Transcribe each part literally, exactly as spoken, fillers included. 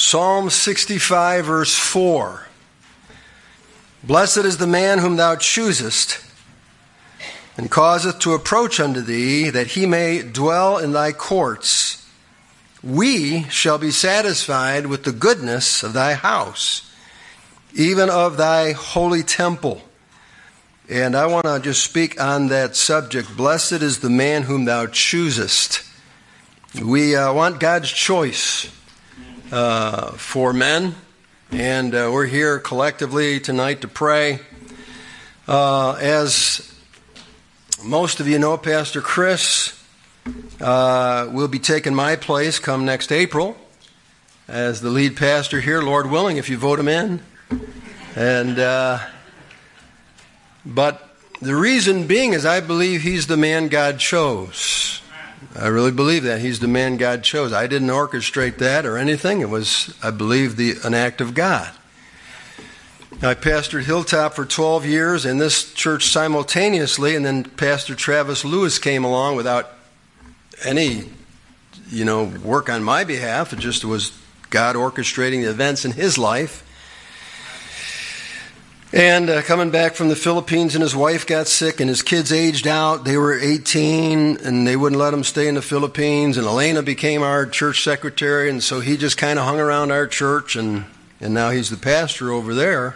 Psalm sixty-five, verse four. Blessed is the man whom thou choosest, and causeth to approach unto thee, that he may dwell in thy courts. We shall be satisfied with the goodness of thy house, even of thy holy temple. And I want to just speak on that subject. Blessed is the man whom thou choosest. We uh, want God's choice uh, for men, and uh, we're here collectively tonight to pray. Uh, as most of you know, Pastor Chris uh, will be taking my place come next April as the lead pastor here, Lord willing, if you vote him in. And uh, but the reason being is I believe he's the man God chose. I really believe that. He's the man God chose. I didn't orchestrate that or anything. It was, I believe, the an act of God. I pastored Hilltop for twelve years and this church simultaneously, and then Pastor Travis Lewis came along without any, you know, work on my behalf. It just was God orchestrating the events in his life. And uh, coming back from the Philippines, and his wife got sick, and his kids aged out. They were eighteen, and they wouldn't let him stay in the Philippines. And Elena became our church secretary, and so he just kind of hung around our church, and, and now he's the pastor over there.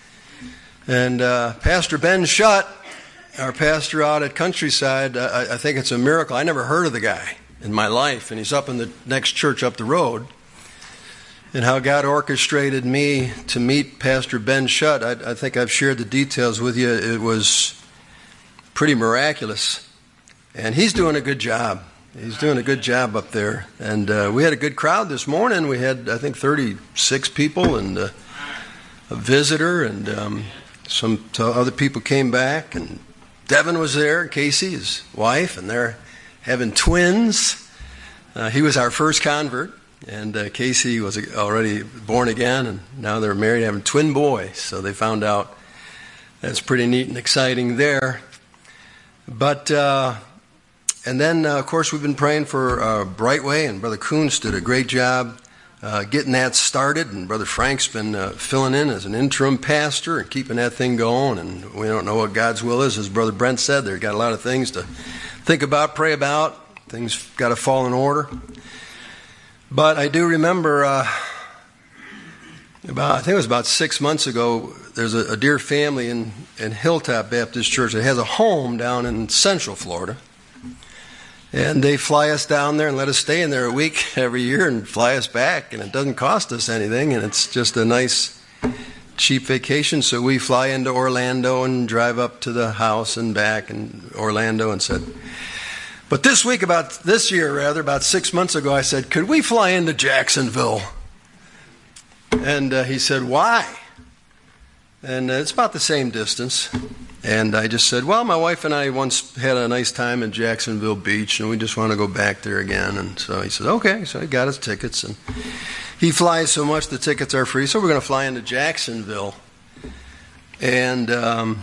And uh, Pastor Ben Shutt, our pastor out at Countryside, I, I think it's a miracle. I never heard of the guy in my life, and he's up in the next church up the road. And how God orchestrated me to meet Pastor Ben Shutt, I, I think I've shared the details with you. It was pretty miraculous. And he's doing a good job. He's doing a good job up there. And uh, we had a good crowd this morning. We had, I think, thirty-six people and uh, a visitor. And um, some other people came back. And Devin was there, Casey, his wife. And they're having twins. Uh, he was our first convert. And uh, Casey was already born again, and now they're married, having twin boys. So they found out that's pretty neat and exciting there. But, uh, and then, uh, of course, we've been praying for uh, Brightway, and Brother Kuntz did a great job uh, getting that started. And Brother Frank's been uh, filling in as an interim pastor and keeping that thing going. And we don't know what God's will is. As Brother Brent said, they've got a lot of things to think about, pray about. Things got to fall in order. But I do remember, uh, about I think it was about six months ago, there's a, a dear family in, in Hilltop Baptist Church that has a home down in Central Florida. And they fly us down there and let us stay in there a week every year and fly us back. And it doesn't cost us anything, and it's just a nice, cheap vacation. So we fly into Orlando and drive up to the house and back in Orlando and said... But this week, about this year rather, about six months ago, I said, could we fly into Jacksonville? And uh, he said, why? And uh, it's about the same distance. And I just said, well, my wife and I once had a nice time in Jacksonville Beach, and we just want to go back there again. And so he said, okay. So he got us tickets. And he flies so much, the tickets are free. So we're going to fly into Jacksonville. And... Um,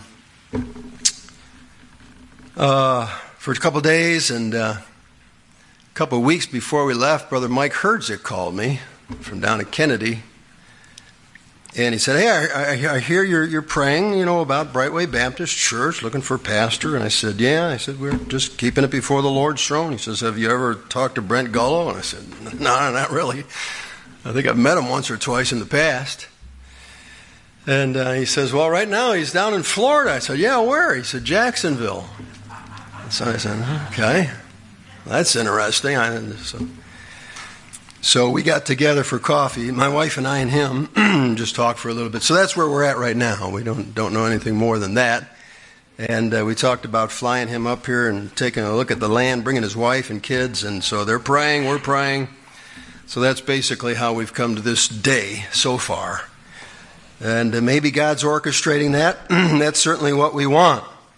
uh, for a couple of days, and uh, a couple of weeks before we left, Brother Mike Herzig called me from down at Kennedy, and he said, hey, I, I, I hear you're, you're praying, you know, about Brightway Baptist Church, looking for a pastor. And I said, yeah. I said, we're just keeping it before the Lord's throne. He says, have you ever talked to Brent Gullo? And I said, no, not really. I think I've met him once or twice in the past. And uh, he says, well, right now he's down in Florida. I said, yeah, where? He said, Jacksonville. So I said, okay, that's interesting. I, so, so we got together for coffee, my wife and I and him, just talked for a little bit. So that's where we're at right now. We don't don't know anything more than that. And uh, we talked about flying him up here and taking a look at the land, bringing his wife and kids. And so they're praying, we're praying. So that's basically how we've come to this day so far. And uh, maybe God's orchestrating that. That's certainly what we want.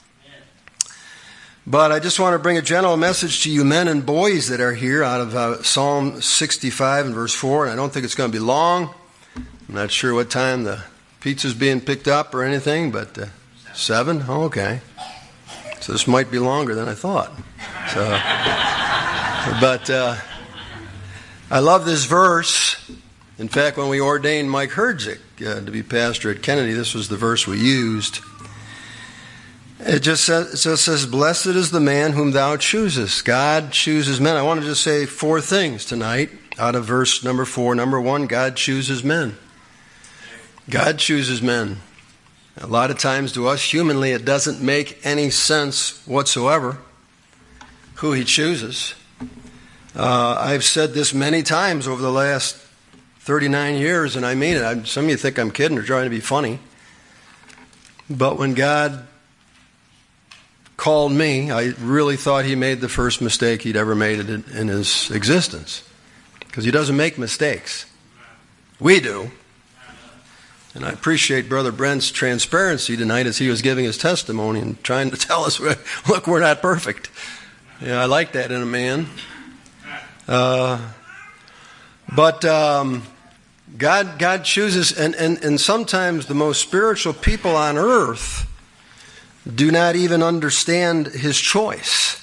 But I just want to bring a general message to you men and boys that are here out of uh, Psalm sixty-five and verse four. And I don't think it's going to be long. I'm not sure what time the pizza's being picked up or anything, but uh, seven? Oh, okay. So this might be longer than I thought. So, but uh, I love this verse. In fact, when we ordained Mike Herdzik uh, to be pastor at Kennedy, this was the verse we used. It just says, it just says, blessed is the man whom thou choosest. God chooses men. I want to just say four things tonight out of verse number four. Number one, God chooses men. God chooses men. A lot of times to us, humanly, it doesn't make any sense whatsoever who he chooses. Uh, I've said this many times over the last thirty-nine years, and I mean it. I, some of you think I'm kidding or trying to be funny. But when God called me, I really thought he made the first mistake he'd ever made in, in his existence. Because he doesn't make mistakes. We do. And I appreciate Brother Brent's transparency tonight as he was giving his testimony and trying to tell us, look, we're not perfect. Yeah, I like that in a man. Uh, but um, God, God chooses, and, and, and sometimes the most spiritual people on earth do not even understand his choice.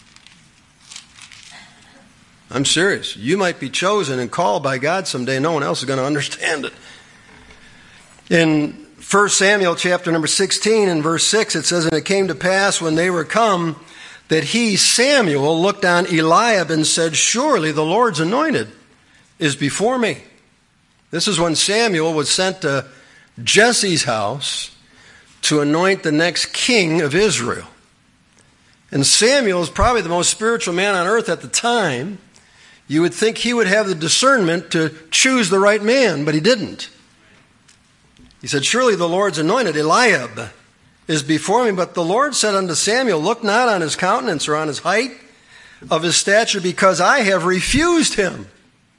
I'm serious. You might be chosen and called by God someday. No one else is going to understand it. In First Samuel chapter number sixteen and verse six, it says, and it came to pass when they were come that he, Samuel, looked on Eliab and said, surely the Lord's anointed is before me. This is when Samuel was sent to Jesse's house to anoint the next king of Israel. And Samuel is probably the most spiritual man on earth at the time. You would think he would have the discernment to choose the right man, but he didn't. He said, surely the Lord's anointed, Eliab, is before me. But the Lord said unto Samuel, look not on his countenance or on his height of his stature, because I have refused him.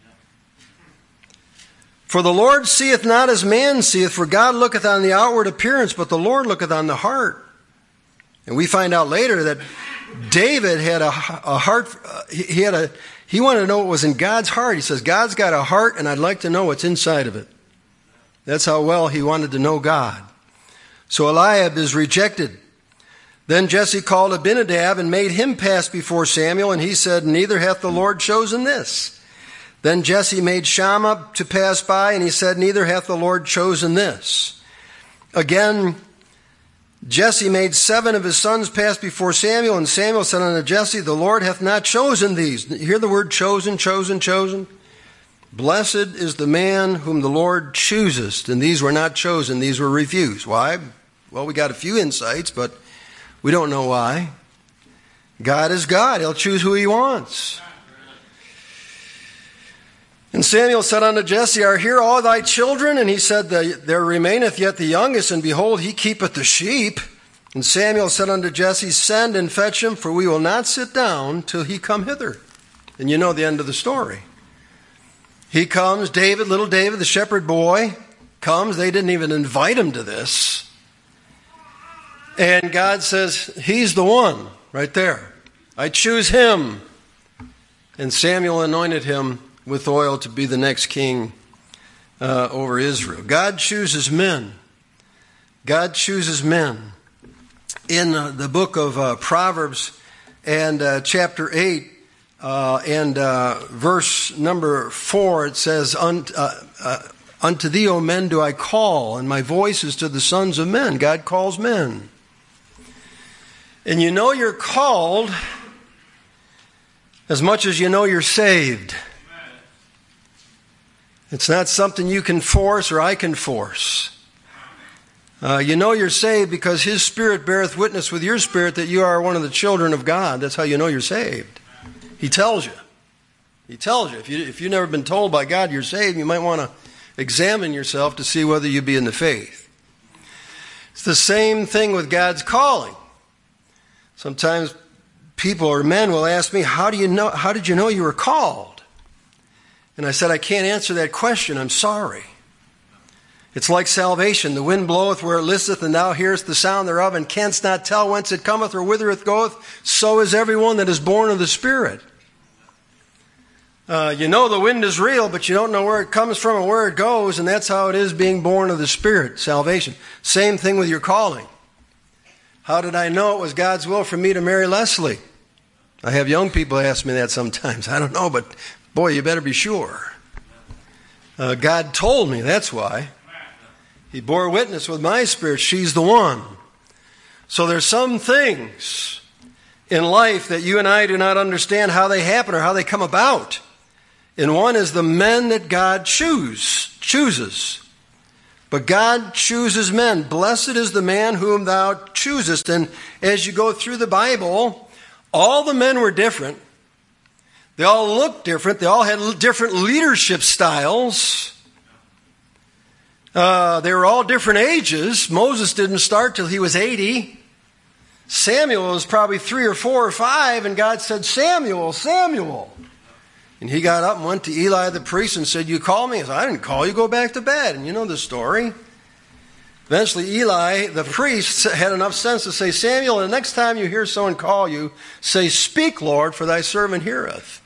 For the Lord seeth not as man seeth, for God looketh on the outward appearance, but the Lord looketh on the heart. And we find out later that David had a, a heart, uh, he had a, he wanted to know what was in God's heart. He says, God's got a heart, and I'd like to know what's inside of it. That's how well he wanted to know God. So Eliab is rejected. Then Jesse called Abinadab and made him pass before Samuel, and he said, neither hath the Lord chosen this. Then Jesse made Shammah to pass by, and he said, neither hath the Lord chosen this. Again, Jesse made seven of his sons pass before Samuel, and Samuel said unto Jesse, the Lord hath not chosen these. You hear the word chosen, chosen, chosen? Blessed is the man whom the Lord chooseth. And these were not chosen, these were refused. Why? Well, we got a few insights, but we don't know why. God is God. He'll choose who he wants. And Samuel said unto Jesse, are here all thy children? And he said, there remaineth yet the youngest, and behold, he keepeth the sheep. And Samuel said unto Jesse, send and fetch him, for we will not sit down till he come hither. And you know the end of the story. He comes, David, little David, the shepherd boy, comes. They didn't even invite him to this. And God says, he's the one right there. I choose him. And Samuel anointed him with oil to be the next king uh, over Israel. God chooses men. God chooses men. In uh, the book of uh, Proverbs and uh, chapter eight uh, and uh, verse number four, it says, Unt, uh, uh, unto thee, O men, do I call, and my voice is to the sons of men. God calls men. And you know you're called as much as you know you're saved. It's not something you can force or I can force. Uh, you know you're saved because his Spirit beareth witness with your spirit that you are one of the children of God. That's how you know you're saved. He tells you. He tells you. If, you. if you've never been told by God you're saved, you might want to examine yourself to see whether you be in the faith. It's the same thing with God's calling. Sometimes people or men will ask me, how do you know, how did you know you were called? And I said, I can't answer that question. I'm sorry. It's like salvation. The wind bloweth where it listeth, and thou hearest the sound thereof, and canst not tell whence it cometh or whither it goeth. So is everyone that is born of the Spirit. Uh, you know the wind is real, but you don't know where it comes from or where it goes, and that's how it is being born of the Spirit, salvation. Same thing with your calling. How did I know it was God's will for me to marry Leslie? I have young people ask me that sometimes. I don't know, but boy, you better be sure. Uh, God told me, that's why. He bore witness with my spirit, she's the one. So there's some things in life that you and I do not understand how they happen or how they come about. And one is the men that God choose, chooses. But God chooses men. Blessed is the man whom thou choosest. And as you go through the Bible, all the men were different. They all looked different. They all had different leadership styles. Uh, they were all different ages. Moses didn't start till he was eighty. Samuel was probably three or four or five, and God said, Samuel, Samuel. And he got up and went to Eli the priest and said, you call me? He said, I didn't call you, go back to bed. And you know the story. Eventually Eli the priest had enough sense to say, Samuel, the next time you hear someone call you, say, speak, Lord, for thy servant heareth.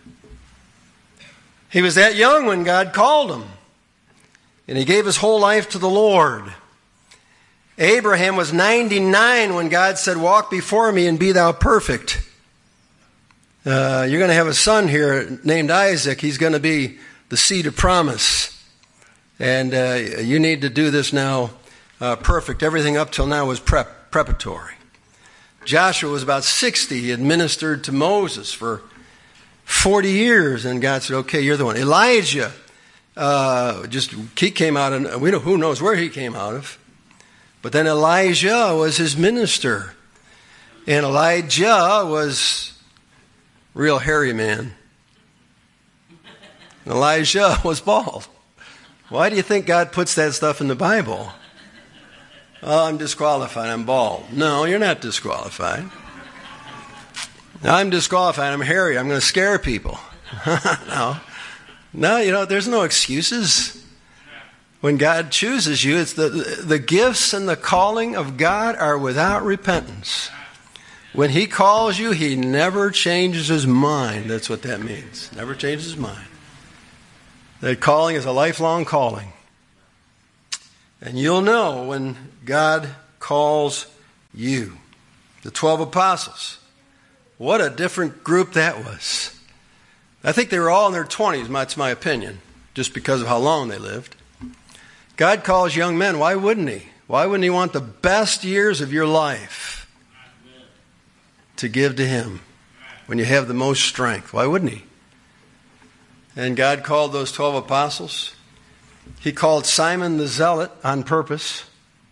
He was that young when God called him. And he gave his whole life to the Lord. Abraham was ninety-nine when God said, walk before me and be thou perfect. Uh, you're going to have a son here named Isaac. He's going to be the seed of promise. And uh, you need to do this now uh, perfect. Everything up till now was prep, preparatory. Joshua was about sixty. He had ministered to Moses for forty years. And God said, okay, you're the one. Elijah, uh, just he came out, and we know who knows where he came out of. But then Elijah was his minister. And Elijah was a real hairy man. And Elijah was bald. Why do you think God puts that stuff in the Bible? Oh, I'm disqualified. I'm bald. No, you're not disqualified. I'm disqualified. I'm hairy. I'm going to scare people. No. No, you know, there's no excuses. When God chooses you, it's the, the gifts and the calling of God are without repentance. When he calls you, he never changes his mind. That's what that means. Never changes his mind. That calling is a lifelong calling. And you'll know when God calls you. The twelve apostles. What a different group that was. I think they were all in their twenties, that's my opinion, just because of how long they lived. God calls young men. Why wouldn't he? Why wouldn't he want the best years of your life to give to him when you have the most strength? Why wouldn't he? And God called those twelve apostles. He called Simon the Zealot on purpose.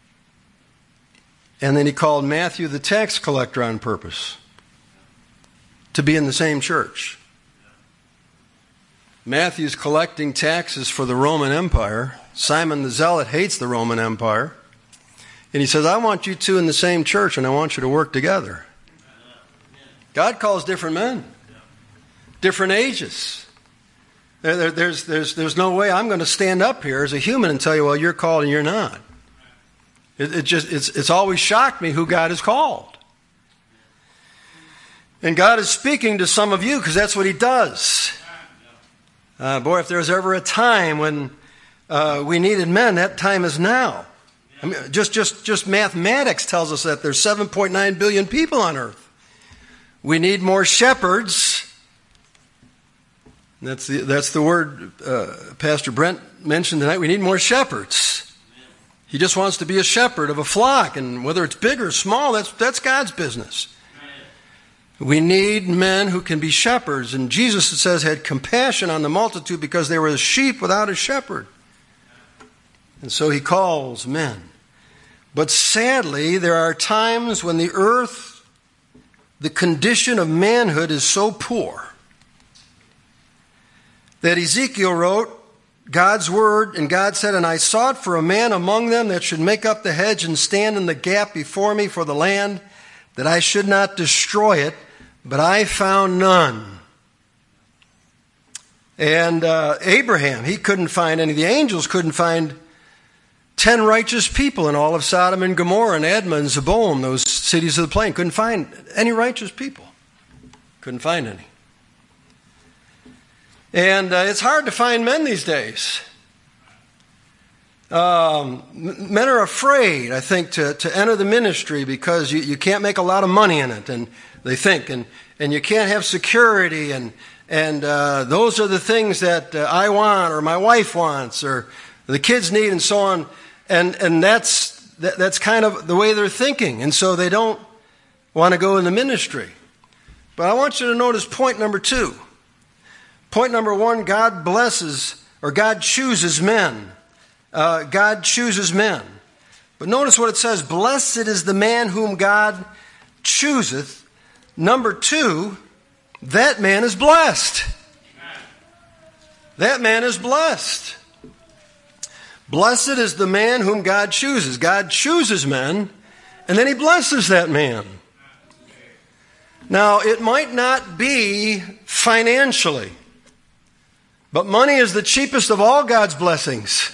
And then he called Matthew the tax collector on purpose to be in the same church. Matthew's collecting taxes for the Roman Empire. Simon the Zealot hates the Roman Empire. And he says, I want you two in the same church, and I want you to work together. God calls different men. Different ages. There, there, there's, there's, there's no way I'm going to stand up here as a human and tell you, well, you're called and you're not. It, it just, it's, it's always shocked me who God has called. And God is speaking to some of you because that's what he does. Uh, boy, if there's ever a time when uh, we needed men, that time is now. I mean, just, just, just mathematics tells us that there's seven point nine billion people on earth. We need more shepherds. That's the, that's the word uh, Pastor Brent mentioned tonight. We need more shepherds. He just wants to be a shepherd of a flock, and whether it's big or small, that's, that's God's business. We need men who can be shepherds. And Jesus, it says, had compassion on the multitude because they were the sheep without a shepherd. And so he calls men. But sadly, there are times when the earth, the condition of manhood is so poor that Ezekiel wrote God's word, and God said, and I sought for a man among them that should make up the hedge and stand in the gap before me for the land, that I should not destroy it. But I found none. And uh, Abraham, he couldn't find any. The angels couldn't find ten righteous people in all of Sodom and Gomorrah and Admah and Zeboim, those cities of the plain. Couldn't find any righteous people. Couldn't find any. And uh, it's hard to find men these days. Um, men are afraid, I think, to, to enter the ministry because you, you can't make a lot of money in it, and they think, and, and you can't have security, and and uh, those are the things that uh, I want, or my wife wants, or the kids need, and so on. And and that's that, that's kind of the way they're thinking, and so they don't want to go in the ministry. But I want you to notice point number two. Point number one: God blesses, or God chooses men. Uh, God chooses men. But notice what it says: blessed is the man whom God chooseth. Number two, that man is blessed. That man is blessed. Blessed is the man whom God chooses. God chooses men, and then he blesses that man. Now, it might not be financially, but money is the cheapest of all God's blessings.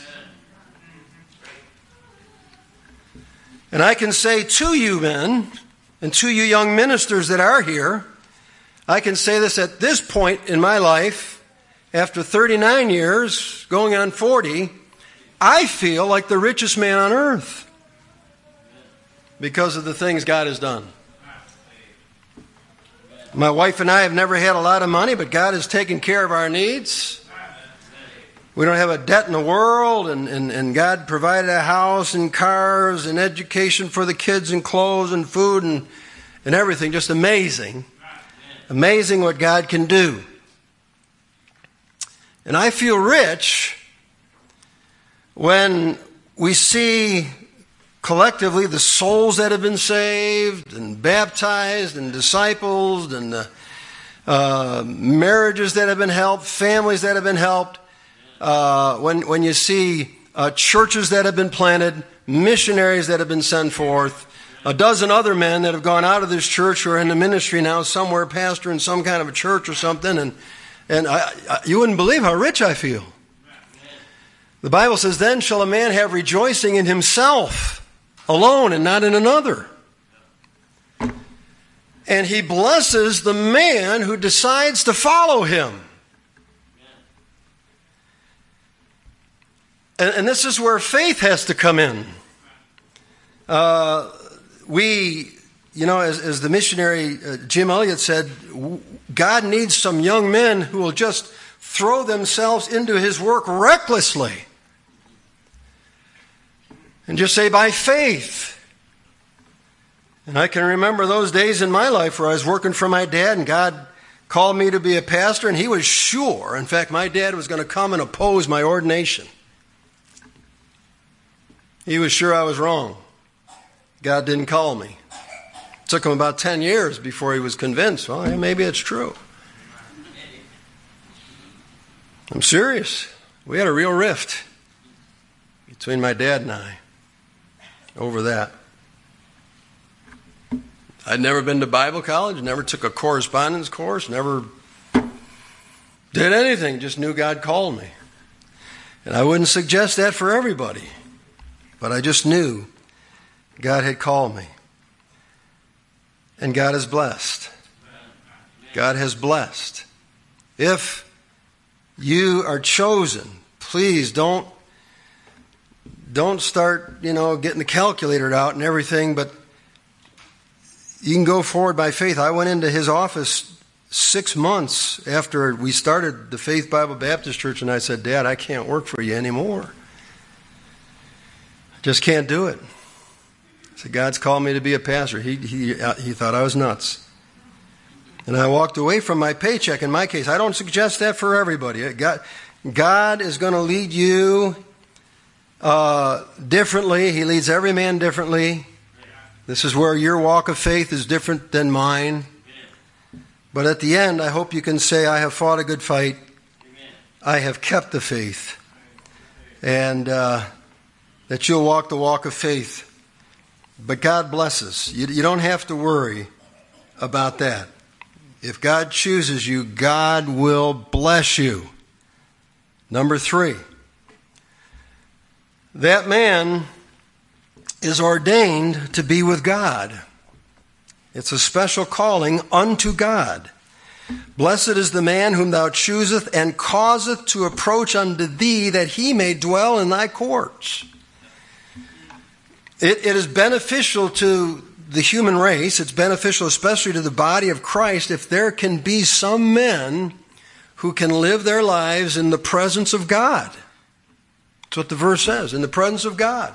And I can say to you men, and to you young ministers that are here, I can say this at this point in my life, after thirty-nine years, going on forty, I feel like the richest man on earth because of the things God has done. My wife and I have never had a lot of money, but God has taken care of our needs. We don't have a debt in the world, and, and, and God provided a house and cars and education for the kids and clothes and food and, and everything. Just amazing. Amazing what God can do. And I feel rich when we see collectively the souls that have been saved and baptized and discipled, and the uh, marriages that have been helped, families that have been helped. Uh, when, when you see uh, churches that have been planted, missionaries that have been sent forth, a dozen other men that have gone out of this church who are in the ministry now somewhere, pastor in some kind of a church or something, and, and I, I, you wouldn't believe how rich I feel. The Bible says, then shall a man have rejoicing in himself alone and not in another. And he blesses the man who decides to follow him. And, and this is where faith has to come in. Uh, we, you know, as, as the missionary uh, Jim Elliot said, God needs some young men who will just throw themselves into his work recklessly. And just say, by faith. And I can remember those days in my life where I was working for my dad, and God called me to be a pastor, and he was sure. In fact, my dad was going to come and oppose my ordination. He was sure I was wrong. God didn't call me. It took him about ten years before he was convinced. Well, yeah, maybe it's true. I'm serious. We had a real rift between my dad and I over that. I'd never been to Bible college, never took a correspondence course, never did anything, just knew God called me. And I wouldn't suggest that for everybody. But I just knew God had called me. And God has blessed. God has blessed. If you are chosen, please don't, don't start, you know, getting the calculator out and everything, but you can go forward by faith. I went into his office six months after we started the Faith Bible Baptist Church, and I said, Dad, I can't work for you anymore. Just can't do it. So God's called me to be a pastor. He, he, he thought I was nuts. And I walked away from my paycheck. In my case, I don't suggest that for everybody. God, God is going to lead you uh, differently. He leads every man differently. This is where your walk of faith is different than mine. But at the end, I hope you can say, I have fought a good fight. I have kept the faith. And uh, that you'll walk the walk of faith. But God blesses. You, you don't have to worry about that. If God chooses you, God will bless you. Number three, that man is ordained to be with God. It's a special calling unto God. Blessed is the man whom thou choosest, and causeth to approach unto thee, that he may dwell in thy courts. It, it is beneficial to the human race. It's beneficial especially to the body of Christ if there can be some men who can live their lives in the presence of God. That's what the verse says, in the presence of God.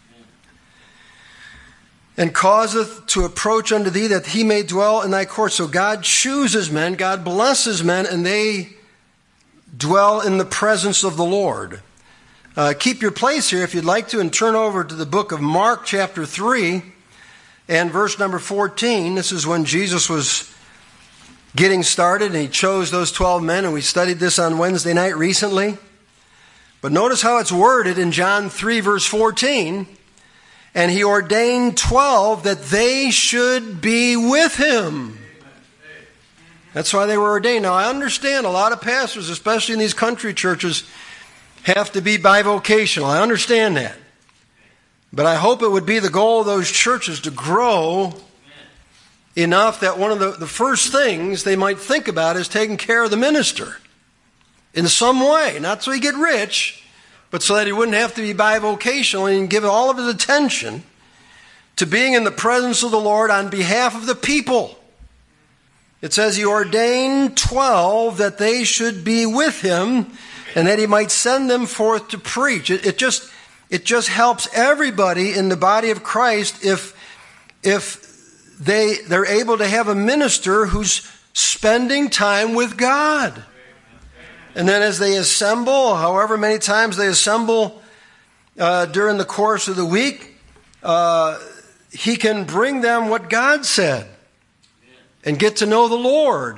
And causeth to approach unto thee that he may dwell in thy courts. So God chooses men, God blesses men, and they dwell in the presence of the Lord. Uh, keep your place here if you'd like to, and turn over to the book of Mark chapter three and verse number fourteen. This is when Jesus was getting started and he chose those twelve men, and we studied this on Wednesday night recently. But notice how it's worded in John three verse fourteen. And he ordained twelve that they should be with him. That's why they were ordained. Now I understand a lot of pastors, especially in these country churches, have to be bivocational. I understand that. But I hope it would be the goal of those churches to grow enough that one of the, the first things they might think about is taking care of the minister in some way. Not so he get rich, but so that he wouldn't have to be bivocational and give all of his attention to being in the presence of the Lord on behalf of the people. It says he ordained twelve that they should be with him and that he might send them forth to preach. It, it just it just helps everybody in the body of Christ if if they they're able to have a minister who's spending time with God. And then as they assemble, however many times they assemble uh, during the course of the week, uh, he can bring them what God said and get to know the Lord.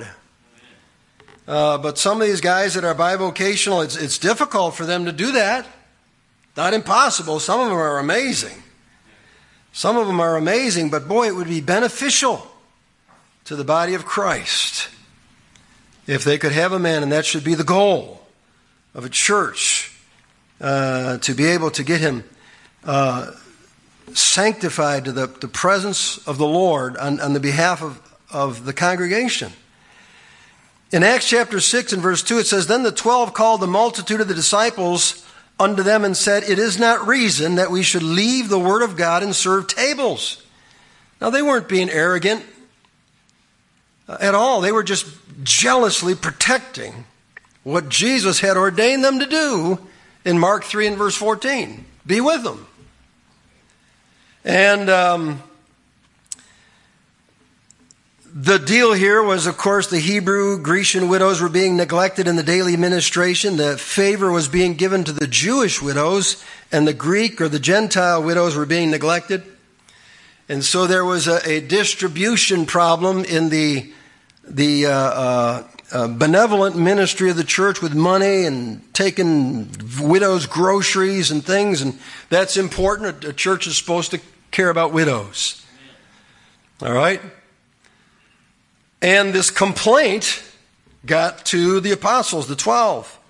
Uh, but some of these guys that are bivocational, it's, it's difficult for them to do that. Not impossible. Some of them are amazing. Some of them are amazing, but boy, it would be beneficial to the body of Christ if they could have a man, and that should be the goal of a church, uh, to be able to get him uh, sanctified to the, the presence of the Lord on, on the behalf of, of the congregation. In Acts chapter six and verse two, it says, Then the twelve called the multitude of the disciples unto them and said, It is not reason that we should leave the word of God and serve tables. Now they weren't being arrogant at all. They were just jealously protecting what Jesus had ordained them to do in Mark three and verse fourteen. Be with them. And um, the deal here was, of course, the Hebrew, Grecian widows were being neglected in the daily ministration. The favor was being given to the Jewish widows, and the Greek or the Gentile widows were being neglected. And so there was a, a distribution problem in the the uh, uh, uh, benevolent ministry of the church with money and taking widows' groceries and things, and that's important. A, a church is supposed to care about widows. All right? And this complaint got to the apostles, the twelve.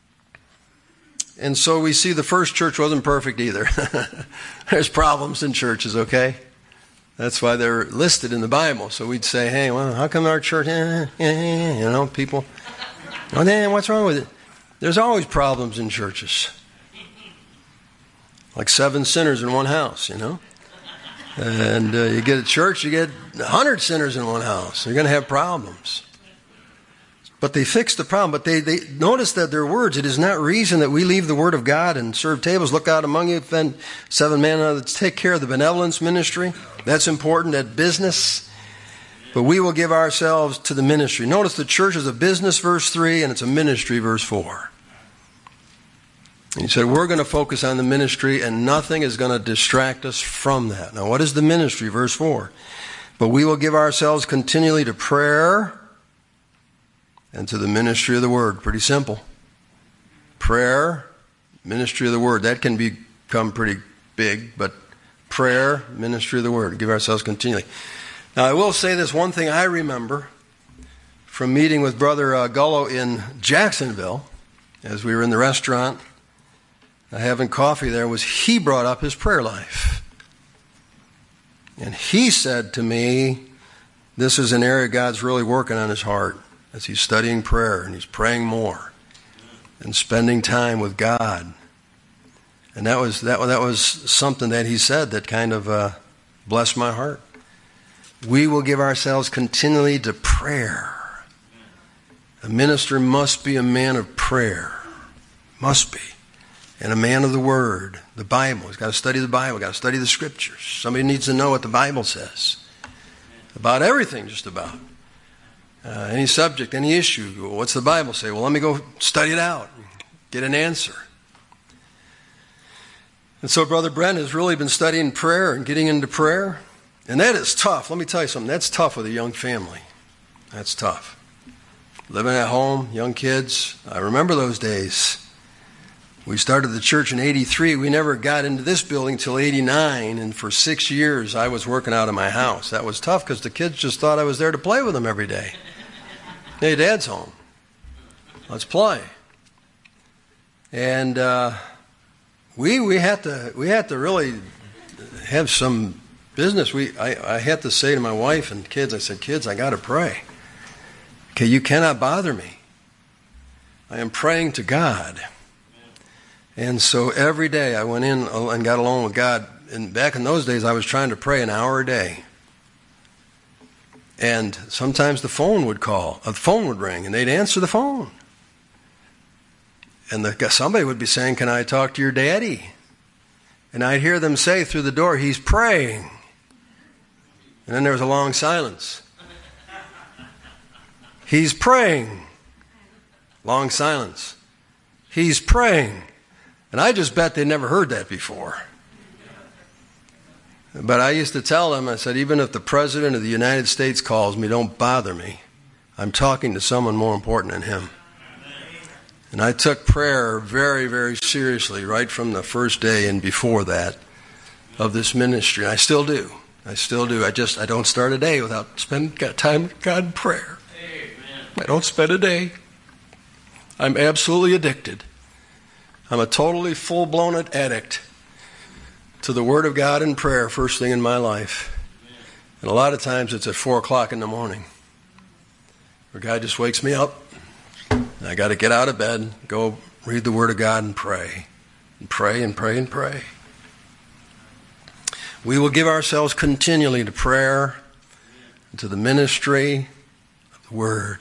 And so we see the first church wasn't perfect either. There's problems in churches, okay? That's why they're listed in the Bible. So we'd say, hey, well, how come our church, eh, eh, eh, you know, people, oh, man, what's wrong with it? There's always problems in churches. Like seven sinners in one house, you know. And uh, you get a church, you get a hundred sinners in one house. You're going to have problems. But they fixed the problem. But they, they notice that their words, it is not reason that we leave the word of God and serve tables. Look out among you, offend seven men. Let's take care of the benevolence ministry. That's important, that business. But we will give ourselves to the ministry. Notice the church is a business, verse three, and it's a ministry, verse four. And he said, we're going to focus on the ministry, and nothing is going to distract us from that. Now, what is the ministry? Verse four. But we will give ourselves continually to prayer and to the ministry of the word. Pretty simple. Prayer, ministry of the word. That can become pretty big, but prayer, ministry of the word. Give ourselves continually. Now, I will say this one thing I remember from meeting with Brother uh, Gullo in Jacksonville, as we were in the restaurant uh, having coffee there, was he brought up his prayer life. And he said to me, this is an area God's really working on his heart as he's studying prayer and he's praying more and spending time with God. And that was that, that was something that he said that kind of uh, blessed my heart. We will give ourselves continually to prayer A minister must be a man of prayer. Must be. And a man of the Word, the Bible. He's got to study the Bible, got to study the Scriptures. Somebody needs to know what the Bible says. About everything, just about. Uh, any subject, any issue. What's the Bible say? Well, let me go study it out. Get an answer. And so Brother Brent has really been studying prayer and getting into prayer. And that is tough. Let me tell you something. That's tough with a young family. That's tough. Living at home, young kids. I remember those days. We started the church in eighty-three. We never got into this building till eighty-nine. And for six years, I was working out of my house. That was tough because the kids just thought I was there to play with them every day. Hey, Dad's home. Let's play. And uh, we we had to we had to really have some business. We I, I had to say to my wife and kids, I said, kids, I got to pray. Okay, you cannot bother me. I am praying to God. And so every day I went in and got alone with God. And back in those days, I was trying to pray an hour a day. And sometimes the phone would call, a phone would ring, and they'd answer the phone. And the, somebody would be saying, can I talk to your daddy? And I'd hear them say through the door, he's praying. And then there was a long silence. He's praying. Long silence. He's praying. And I just bet they never heard that before. But I used to tell them, I said, even if the President of the United States calls me, don't bother me. I'm talking to someone more important than him. And I took prayer very, very seriously right from the first day and before that of this ministry. I still do. I still do. I just, I don't start a day without spending time with God in prayer. Amen. I don't spend a day. I'm absolutely addicted. I'm a totally full-blown addict to the Word of God and prayer first thing in my life. And a lot of times it's at four o'clock in the morning where God just wakes me up. And I got to get out of bed, go read the Word of God and pray. And pray and pray and pray. We will give ourselves continually to prayer and to the ministry of the Word.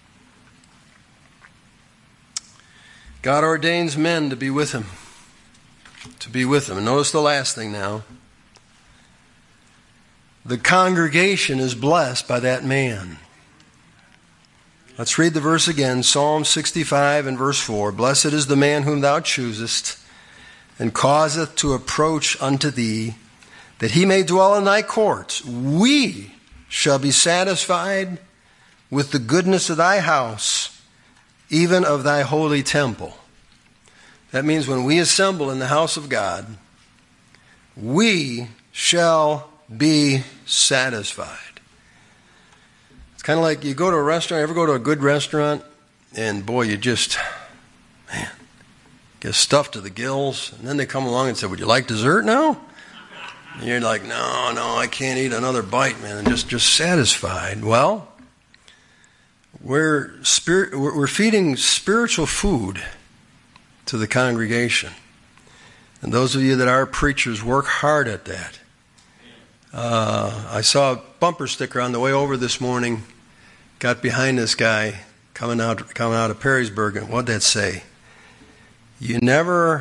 God ordains men to be with him. To be with him. And notice the last thing now. The congregation is blessed by that man. Let's read the verse again. Psalm sixty-five and verse four. Blessed is the man whom thou choosest, and causeth to approach unto thee, that he may dwell in thy courts. We shall be satisfied with the goodness of thy house, even of thy holy temple. That means when we assemble in the house of God, we shall be satisfied. It's kind of like you go to a restaurant, ever go to a good restaurant, and boy, you just, man, get stuffed to the gills, and then they come along and say, would you like dessert now? And you're like, no, no, I can't eat another bite, man, and just, just satisfied. Well, We're spirit, we're feeding spiritual food to the congregation. And those of you that are preachers, work hard at that. Uh, I saw a bumper sticker on the way over this morning, got behind this guy coming out coming out of Perrysburg, and what'd that say? You never,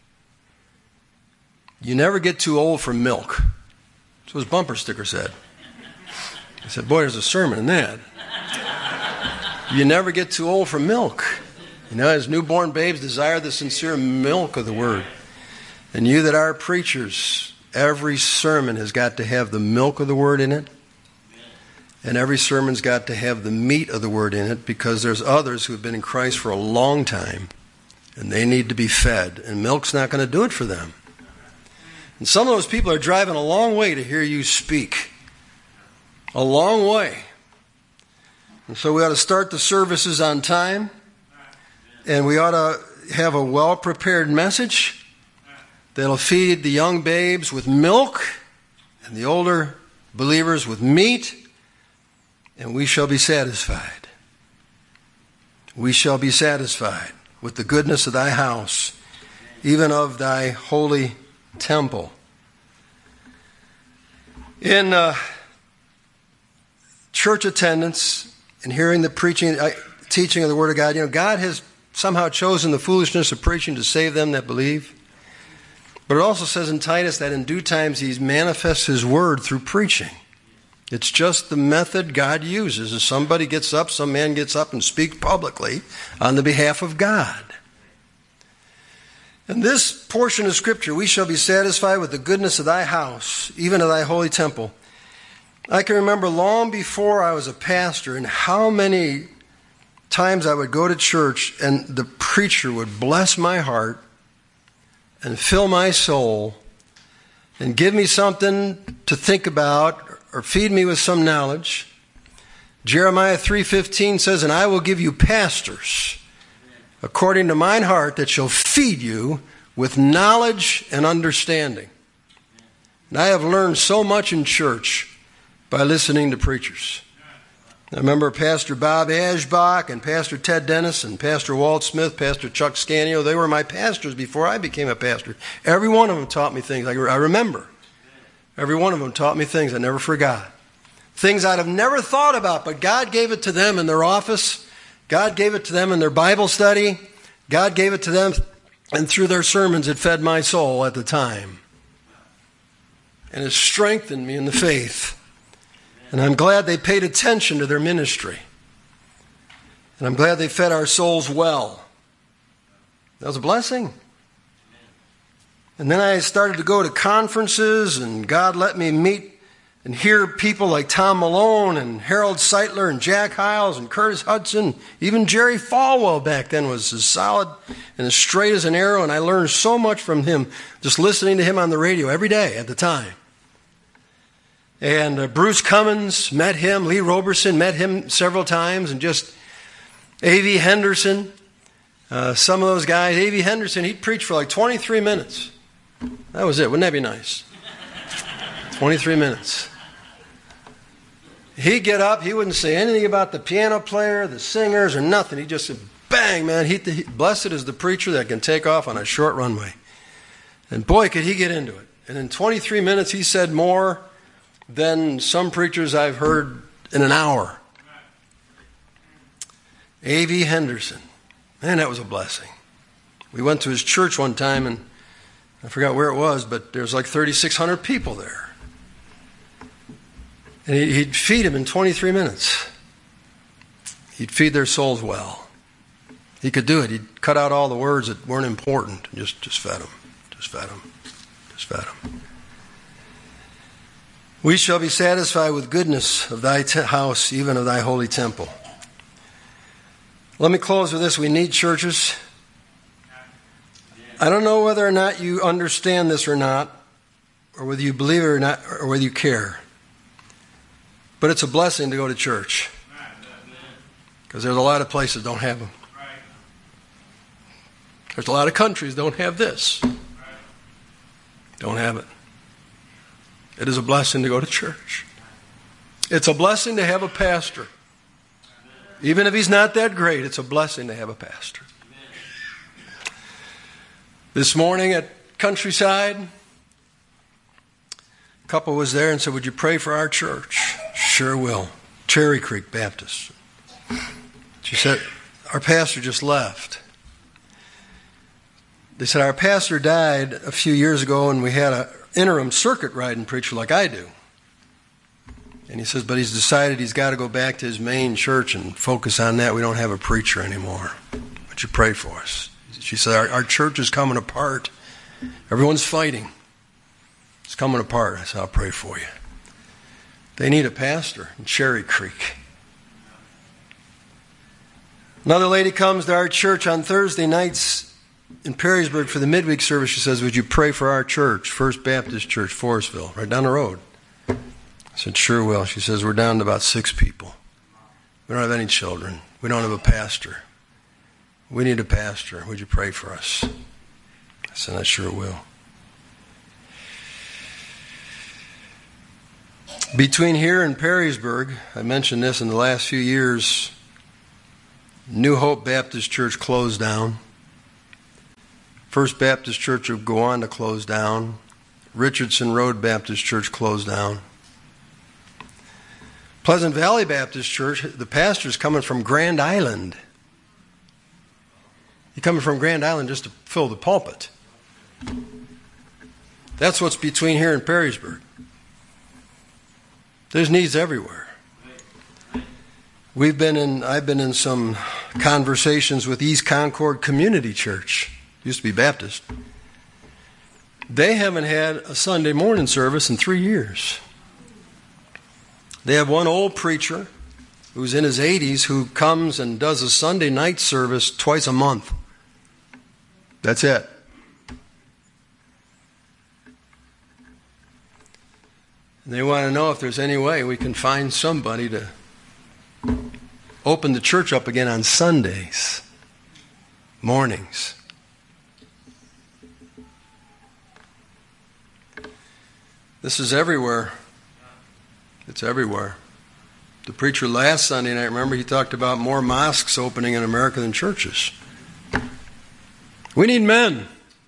you never get too old for milk. That's what his bumper sticker said. I said, boy, there's a sermon in that. You never get too old for milk. You know, as newborn babes desire the sincere milk of the Word. And you that are preachers, every sermon has got to have the milk of the Word in it. And every sermon's got to have the meat of the Word in it, because there's others who have been in Christ for a long time, and they need to be fed. And milk's not going to do it for them. And some of those people are driving a long way to hear you speak. A long way. And so we ought to start the services on time, and we ought to have a well-prepared message that'll feed the young babes with milk and the older believers with meat, and we shall be satisfied. We shall be satisfied with the goodness of thy house, even of thy holy temple. In uh, church attendance and hearing the preaching, I, teaching of the Word of God. You know, God has somehow chosen the foolishness of preaching to save them that believe. But it also says in Titus that in due times He manifests His Word through preaching. It's just the method God uses. As somebody gets up, some man gets up and speaks publicly on the behalf of God. In this portion of Scripture, we shall be satisfied with the goodness of thy house, even of thy holy temple. I can remember long before I was a pastor and how many times I would go to church and the preacher would bless my heart and fill my soul and give me something to think about or feed me with some knowledge. Jeremiah three fifteen says, and I will give you pastors according to mine heart that shall feed you with knowledge and understanding. And I have learned so much in church by listening to preachers. I remember Pastor Bob Ashbach and Pastor Ted Dennis and Pastor Walt Smith, Pastor Chuck Scanio. They were my pastors before I became a pastor. Every one of them taught me things. I remember. Every one of them taught me things I never forgot. Things I'd have never thought about, but God gave it to them in their office. God gave it to them in their Bible study. God gave it to them, and through their sermons it fed my soul at the time. And it strengthened me in the faith. And I'm glad they paid attention to their ministry. And I'm glad they fed our souls well. That was a blessing. And then I started to go to conferences, and God let me meet and hear people like Tom Malone and Harold Seitler and Jack Hiles and Curtis Hudson. Even Jerry Falwell back then was as solid and as straight as an arrow, and I learned so much from him just listening to him on the radio every day at the time. And uh, Bruce Cummins, met him. Lee Roberson, met him several times. And just A V Henderson, uh, some of those guys. A V Henderson, he'd preach for like twenty-three minutes. That was it. Wouldn't that be nice? twenty-three minutes. He'd get up. He wouldn't say anything about the piano player, the singers, or nothing. He just said, bang, man. He, he, blessed is the preacher that can take off on a short runway. And boy, could he get into it. And in twenty-three minutes, he said more than some preachers I've heard in an hour. A V Henderson. Man, that was a blessing. We went to his church one time, and I forgot where it was, but there was like thirty-six hundred people there. And he'd feed them in twenty-three minutes. He'd feed their souls well. He could do it. He'd cut out all the words that weren't important and just, just fed them. Just fed them. Just fed them. We shall be satisfied with goodness of thy te- house, even of thy holy temple. Let me close with this. We need churches. I don't know whether or not you understand this or not, or whether you believe it or not, or whether you care. But it's a blessing to go to church. Because there's a lot of places don't have them. There's a lot of countries don't have this. Don't have it. It is a blessing to go to church. It's a blessing to have a pastor. Even if he's not that great, it's a blessing to have a pastor. This morning at Countryside, a couple was there and said, would you pray for our church? Sure will. Cherry Creek Baptist. She said, our pastor just left. They said, our pastor died a few years ago, and we had an interim circuit riding preacher like I do. And he says, but he's decided he's got to go back to his main church and focus on that. We don't have a preacher anymore. Would you pray for us? She said, our, our church is coming apart. Everyone's fighting. It's coming apart. I said, I'll pray for you. They need a pastor in Cherry Creek. Another lady comes to our church on Thursday nights in Perrysburg for the midweek service. She says, would you pray for our church, First Baptist Church, Forestville, right down the road? I said, sure will. She says, we're down to about six people. We don't have any children. We don't have a pastor. We need a pastor. Would you pray for us? I said, I sure will. Between here and Perrysburg, I mentioned this in the last few years, New Hope Baptist Church closed down. First Baptist Church of Gowanda closed down. Richardson Road Baptist Church closed down. Pleasant Valley Baptist Church, the pastor's coming from Grand Island. He's coming from Grand Island just to fill the pulpit. That's what's between here and Perrysburg. There's needs everywhere. We've been in, I've been in some conversations with East Concord Community Church. Used to be Baptist. They haven't had a Sunday morning service in three years. They have one old preacher who's in his eighties who comes and does a Sunday night service twice a month. That's it. And they want to know if there's any way we can find somebody to open the church up again on Sundays, mornings. This is everywhere. It's everywhere. The preacher last Sunday night, remember, he talked about more mosques opening in America than churches. We need men.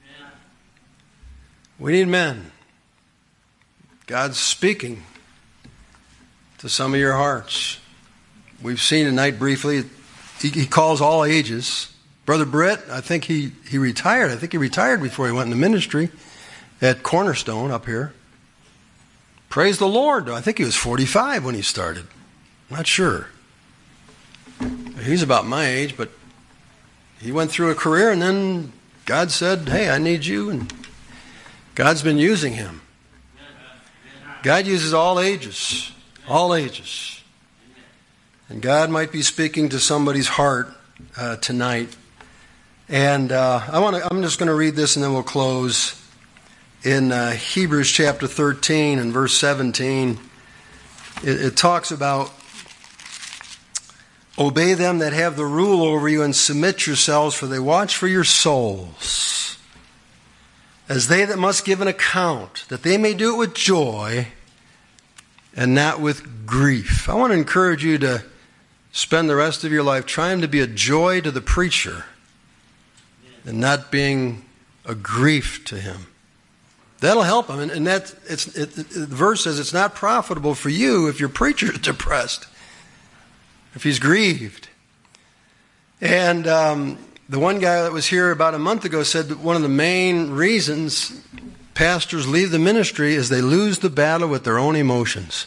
We need men. God's speaking to some of your hearts. We've seen tonight briefly, he, he calls all ages. Brother Britt, I think he, he retired. I think he retired before he went into ministry at Cornerstone up here. Praise the Lord. I think he was forty-five when he started. Not sure. He's about my age, but he went through a career and then God said, hey, I need you. And God's been using him. God uses all ages. All ages. And God might be speaking to somebody's heart uh, tonight. And uh, I want to. I'm just going to read this and then we'll close. In uh, Hebrews chapter thirteen and verse seventeen, it, it talks about, obey them that have the rule over you and submit yourselves, for they watch for your souls, as they that must give an account, that they may do it with joy and not with grief. I want to encourage you to spend the rest of your life trying to be a joy to the preacher and not being a grief to him. That'll help him. And, and that it's it, it, the verse says it's not profitable for you if your preacher is depressed, if he's grieved. And um, the one guy that was here about a month ago said that one of the main reasons pastors leave the ministry is they lose the battle with their own emotions.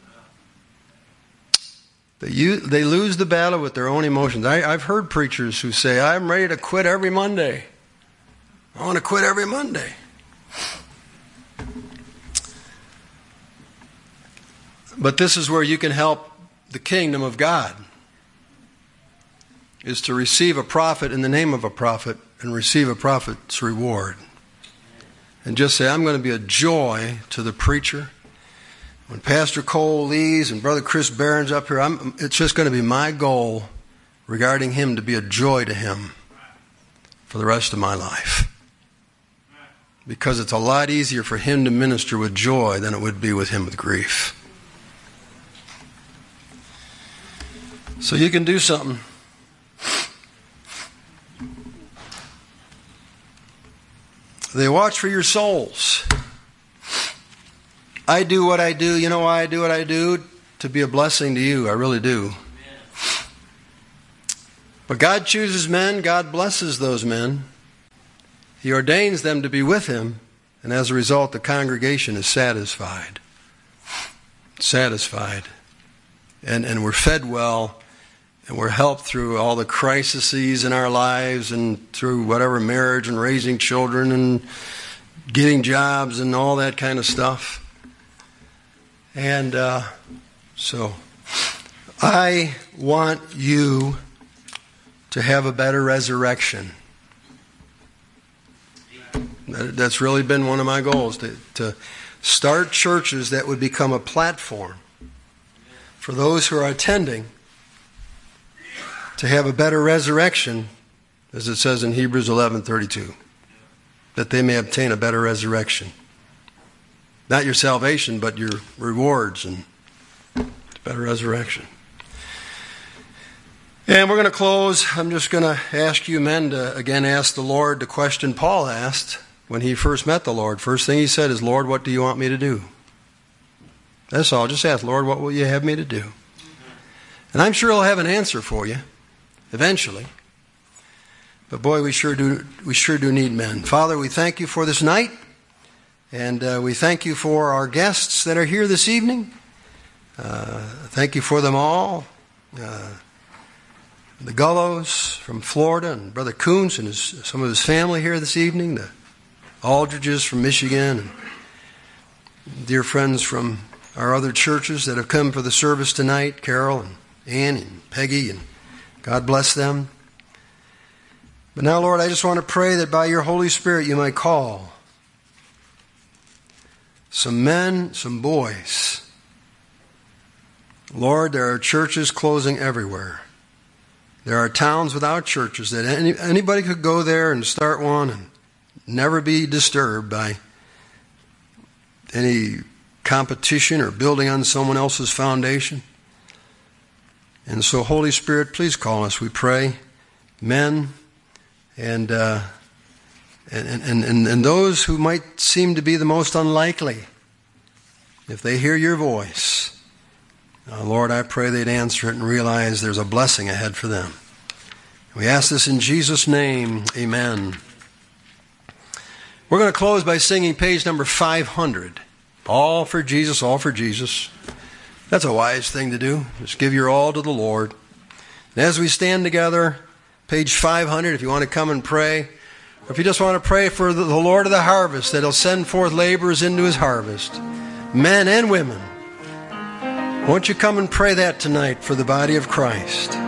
They, use, they lose the battle with their own emotions. I, I've heard preachers who say, I'm ready to quit every Monday. I want to quit every Monday. But this is where you can help the kingdom of God, is to receive a prophet in the name of a prophet and receive a prophet's reward. And just say, I'm going to be a joy to the preacher. When Pastor Cole leaves and Brother Chris Barron's up here, I'm, it's just going to be my goal regarding him to be a joy to him for the rest of my life. Because it's a lot easier for him to minister with joy than it would be with him with grief. So you can do something. They watch for your souls. I do what I do. You know why I do what I do? To be a blessing to you. I really do. But God chooses men. God blesses those men. He ordains them to be with him. And as a result, the congregation is satisfied. Satisfied. And, and we're fed well. And we're helped through all the crises in our lives and through whatever marriage and raising children and getting jobs and all that kind of stuff. And uh, so I want you to have a better resurrection. That's really been one of my goals, to, to start churches that would become a platform for those who are attending to have a better resurrection, as it says in Hebrews eleven thirty-two, that they may obtain a better resurrection. Not your salvation, but your rewards and better resurrection. And we're going to close. I'm just going to ask you men to again ask the Lord the question Paul asked when he first met the Lord. First thing he said is, Lord, what do you want me to do? That's all. Just ask, Lord, what will you have me to do? And I'm sure He'll have an answer for you eventually. But boy, we sure do we sure do need men. Father, we thank you for this night. And uh, we thank you for our guests that are here this evening. Uh, thank you for them all. Uh, the Gullos from Florida, and Brother Coons and his, some of his family here this evening. The Aldridges from Michigan, and dear friends from our other churches that have come for the service tonight, Carol and Ann and Peggy, and God bless them. But now, Lord, I just want to pray that by your Holy Spirit you might call some men, some boys. Lord, there are churches closing everywhere. There are towns without churches that any, anybody could go there and start one and never be disturbed by any competition or building on someone else's foundation. And so, Holy Spirit, please call us, we pray, men and uh, And, and, and, and those who might seem to be the most unlikely, if they hear your voice, uh, Lord, I pray they'd answer it and realize there's a blessing ahead for them. We ask this in Jesus' name, amen. We're going to close by singing page number five hundred. All for Jesus, all for Jesus. That's a wise thing to do. Just give your all to the Lord. And as we stand together, page five hundred, if you want to come and pray, or if you just want to pray for the Lord of the harvest, that He'll send forth laborers into His harvest, men and women. Won't you come and pray that tonight for the body of Christ?